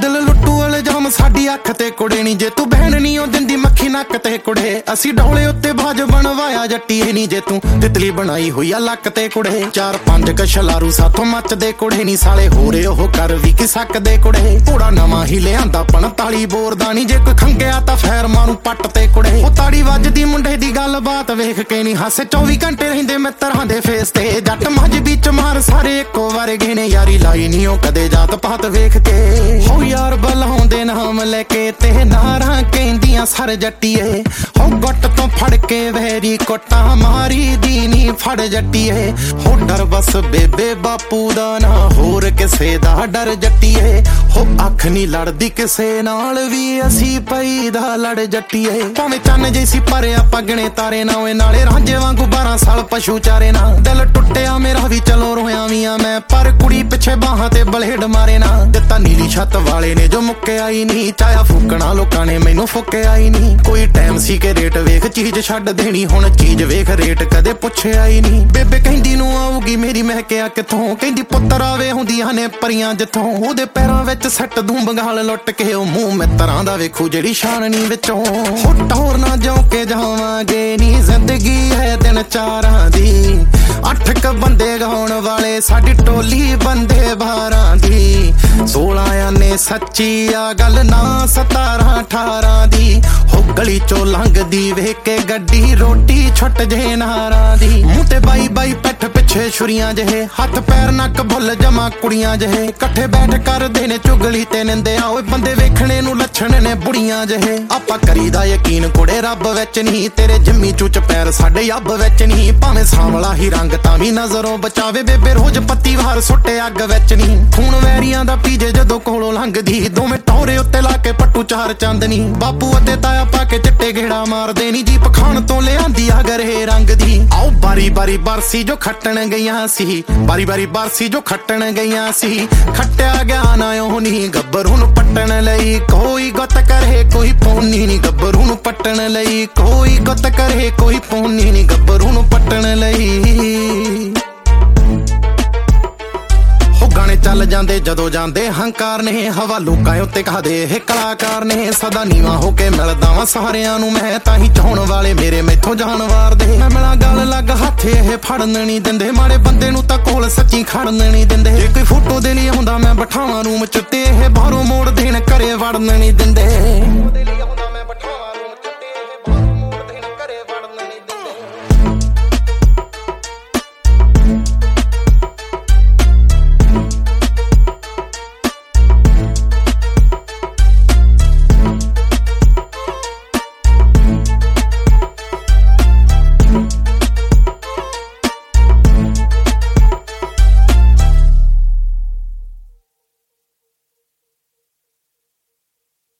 ਦਿਲ ਲੁੱਟੂ ਵਾਲੇ ਜਾਮ ਸਾਡੀ ਅੱਖ ਤੇ ਕੁੜੇ ਨੀ ਜੇ ਤੂੰ ਬਹਿਣ ਨੀ ਉਹ ਦਿੰਦੀ ਮੱਖੀ ਨੱਕ ਤੇ ਕੁੜੇ ਅਸੀਂ ਡੋਲੇ ਉੱਤੇ ਬਾਜ ਬਣਵਾਇਆ ਜੱਟੀਏ ਨੀ ਜੇ ਤੂੰ ਤਿਤਲੀ ਬਣਾਈ ਹੋਈ ਆ ਲੱਕ ਤੇ ਕੁੜੇ 4-5 ਕਸ਼ਲਾਰੂ ਸਾਥੋਂ ਮੱਚਦੇ ਕੁੜੇ ਨੀ ਸਾਲੇ ਹੋਰੇ ਉਹ ਕਰ ਵੀ ਕਿ ਸਕਦੇ ਕੁੜੇ ਘੋੜਾ ਨਵਾਂ ਹੀ ਲਿਆਂਦਾ 45 ਬੋਰ ਦਾ ਨੀ ਜੇ ਕੋਈ ਖੰਗਿਆ ਤਾਂ ਫੈਰ ਮਾਰੂ ਪੱਟ ਤੇ ਕੁੜੇ ਉਹ ਤਾੜੀ ਵੱਜਦੀ ਮੁੰਡੇ ਦੀ ਗੱਲਬਾਤ ਵੇਖ ਕੇ ਨੀ ਹਾਸੇ 24 ਘੰਟੇ ਰਹਿੰਦੇ ਮਿੱਤਰਾਂ ਦੇ ਫੇਸ ਤੇ ਜੱਟ ਮੱਝ ਵਿੱਚ ਮਾਰ ਸਾਰੇ ਇੱਕੋ ਵਰਗੇ ਨੇ ਯਾਰੀ ਲਾਈ ਨੀ ਉਹ ਕਦੇ ਜਾਤ ਪਾਤ ਵੇਖ ਕੇ ਹੋ ਯਾਰ ਬੁਲਾਉਂਦੇ ਨਾਮ ਲੈ ਕੇ ਤੇ ਨਾਰਾਂ ਕਹਿੰਦੀਆਂ ਸਰ ਜੱਟੀਏ ਹੋ ਗੁੱਟ ਤੋਂ ਫੜ ਕੇ ਵੈਰੀ ਕੋਟਾਂ ਮਾਰੀ ਦੀ ਨੀ ਫੜ ਜੱਟੀਏ ਹੋ ਡਰ ਬਸ ਬੇਬੇ ਬਾਪੂ ਦਾ ਨਾ ਹੋਰ ਕਿਸੇ ਦਾ ਡਰ ਜੱਟੀਏ ਹੋ ਅੱਖ ਨੀ ਲੜਦੀ ਕਿਸੇ ਨਾਲ ਵੀ ਅਸੀਂ ਪਈ ਦਾ ਲੜ ਜੱਟੀਏ ਭਾਵੇਂ ਚੰਨ ਜੈਸੀ ਪਰ ਆਪਾਂ ਗਣੇ ਤਾਰੇ ਨਾ ਓਏ ਨਾਲੇ ਰਾਂਝੇ ਵਾਂਗੂ 12 ਸਾਲ ਪਸ਼ੂ ਚਾਰੇ ਨਾ ਦਿਲ ਟੁੱਟਿਆ ਮੇਰਾ ਵੀ ਚਲੋ ਰੋਇਆ ਵੀ ਆ ਮੈਂ ਪਰ ਕੁੜੀ ਪਿੱਛੇ ਬਾਹਾਂ ਤੇ ਬਲੇਡ ਮਾਰੇ ਨਾ ਦਿੱਤਾ ਨੀਲੀ ਛੱਤ ਵਾਲੇ ਨੇ ਜੋ ਮੁੱਕਿਆ ਹੀ ਨਹੀਂ ਚਾਇਆ ਫੂਕਣਾ ਲੋਕਾਂ ਨੇ ਮੈਨੂੰ ਫੁੱਕਿਆ ਹੀ ਨਹੀਂ ਕੋਈ ਟਾਈਮ ਸੀ ਕਿ ਰੇਟ ਵੇਖ ਚੀਜ਼ ਛੱਡ ਦੇਣੀ ਹੁਣ ਚੀਜ਼ ਵੇਖ ਰੇਟ ਕਦੇ ਪੁੱਛਿਆ ਹੀ ਨਹੀਂ ਬੇਬੇ ਕਹਿੰਦੀ ਨੂੰ ਆਊਗੀ ਮੇਰੀ ਮੈਂ ਕਿਹਾ ਕਿੱਥੋਂ ਕਹਿੰਦੀ ਪੁੱਤਰ ਆਵੇ ਹੁੰਦੀਆਂ ਨੇ ਪਰੀਆਂ ਜਿੱਥੋਂ ਉਹਦੇ ਪੈਰਾਂ ਵਿੱਚ ਸੱਟ ਦੂੰ ਬੰਗਾਲ ਲੁੱਟ ਕੇ ਉਹ ਮੂੰਹ ਮਿੱਤਰਾਂ ਦਾ ਵੇਖੂ ਜਿਹੜੀ ਸ਼ਾਨਣੀ ਵਿੱਚੋਂ ਹੁੱਟ ਹੋਰ ਨਾ ਜਾਉ ਕੇ ਜਾਵਾਂਗੇ ਨੀ ਜ਼ਿੰਦਗੀ ਹੈ ਦਿਨ ਚਾਰਾਂ ਦੀ 8 ਕ ਬੰਦੇ ਗਾਉਣ ਵਾਲੇ ਸਾਡੀ ਟੋਲੀ ਬੰਦੇ 12 ਦੀ 16 ਆਨੇ ਸੱਚੀ ਆ ਗੱਲ ਨਾ 17-18 ਦੀ ਹੋ ਗਲੀ ਚੋਂ ਲੰਘਦੀ ਵੇਖ ਕੇ ਗੱਡੀ ਰੋਟੀ ਛੁੱਟ ਜੇ ਨਾਰਾਂ ਦੀ ਮੂੰਹ ਤੇ ਬਾਈ ਪੈਠ ਪਿੱਛੇ ਛੁਰੀਆਂ ਜਿਹੇ ਹੱਥ ਪੈਰ ਨੱਕ ਭੁੱਲ ਜਮਾ ਕੁੜੀਆਂ ਜਿਹੇ ਇਕੱਠੇ ਬੈਠ ਕਰਦੇ ਨੇ ਚੁਗਲੀ ਤੇ ਨਿੰਦਿਆ ਓਏ ਬੰਦੇ ਵੇਖਣੇ ਨੂੰ ਲੱਛਣ ਨੇ ਬੁੜੀਆਂ ਜਿਹੇ ਆਪਾਂ ਕਰੀਦਾ ਯਕੀਨ ਕੁੜੇ ਰੱਬ ਵਿੱਚ ਨਹੀਂ ਤੇਰੇ ਜੰਮੀ ਚੂਚ ਪੈਰ ਸਾਡੇ ਅੱਬ ਵਿੱਚ ਨਹੀਂ ਭਾਵੇਂ ਸਾਂਵਲਾ ਹੀ ਰੰਗ ਤਾਂ ਵੀ ਨਜ਼ਰੋਂ ਬਚਾਵੇ ਬੇਬੇ ਰੋਜ਼ ਪੱਤੀ ਵਾਰ ਸੁੱਟੇ ਅੱਗ ਵਿੱਚ ਨਹੀਂ ਖੂਨ ਵੈਰੀਆਂ ਦਾ ਪੀਜੇ ਜਦੋਂ ਕੋਲੋਂ ਲੰਘਦੀ ਦੋਵੇਂ ਟੌਰੇ ਉੱਤੇ ਲਾ ਕੇ ਪੱਟੂ ਚਾਰ ਚਾਂਦਨੀ ਬਾਪੂ ਅਤੇ ਤਾਇਆ ਪਾ ਕੇ ਚਿੱਟੇ ਘੇੜਾ ਮਾਰਦੇ ਨੀ ਜੀਪ ਖਾਣ ਤੋਂ ਲਿਆਂਦੀ ਆ ਗਰੇ ਰੰਗ ਦੀ ਆਓ ਬਾਰੀ ਬਰਸੀ ਜੋ ਖੱਟਣ ਗਈਆਂ ਸੀ ਬਾਰੀ ਬਰਸੀ ਜੋ ਖੱਟਣ ਗਈਆਂ ਸੀ ਖੱਟਿਆ ਗਿਆ ਨਾ ਉਹ ਨਹੀਂ ਗੱਭਰੂ ਨੂੰ ਪੱਟਣ ਲਈ ਕੋਈ ਗੁੱਤ ਕਰੇ ਕੋਈ ਪੌਣੀ ਨੀ ਗੱਭਰੂ ਨੂੰ ਪੱਟਣ ਲਈ ਕੋਈ ਗੁੱਤ ਕਰੇ ਕੋਈ ਪੌਣੀ ਨੀ ਗੱਭਰੂ ਨੂੰ ਪੱਟਣ ਲਈ ਗਾਣੇ ਚੱਲ ਜਾਂਦੇ ਜਦੋਂ ਜਾਂਦੇ ਹੰਕਾਰ ਨੇ ਹਵਾ ਲੋਕਾਂ ਉੱਤੇ ਕਹਦੇ ਇਹ ਕਲਾਕਾਰ ਨੇ ਸਦਾ ਨੀਵਾਂ ਹੋ ਕੇ ਮਿਲਦਾ ਵਾਂ ਸਾਰਿਆਂ ਨੂੰ ਮੈਂ ਤਾਂ ਹੀ ਚਾਹਣ ਵਾਲੇ ਮੇਰੇ ਮੈਥੋਂ ਜਾਣ ਵਾਰਦੇ ਮੈਂ ਮਿਲਾਂ ਗੱਲ ਲੱਗ ਹੱਥ ਇਹ ਫੜਨ ਨਹੀਂ ਦਿੰਦੇ ਮਾੜੇ ਬੰਦੇ ਨੂੰ ਤਾਂ ਕੋਲ ਸੱਚੀ ਖੜਨ ਨਹੀਂ ਦਿੰਦੇ ਜੇ ਕੋਈ ਫੋਟੋ ਦੇ ਲਈ ਆਉਂਦਾ ਮੈਂ ਬਿਠਾਵਾਂ ਰੂਮ ਚ ਤੇ ਇਹ ਬਾਹਰੋਂ ਮੋੜ ਦੇਣ ਘਰੇ ਵੜਨ ਨਹੀਂ ਦਿੰਦੇ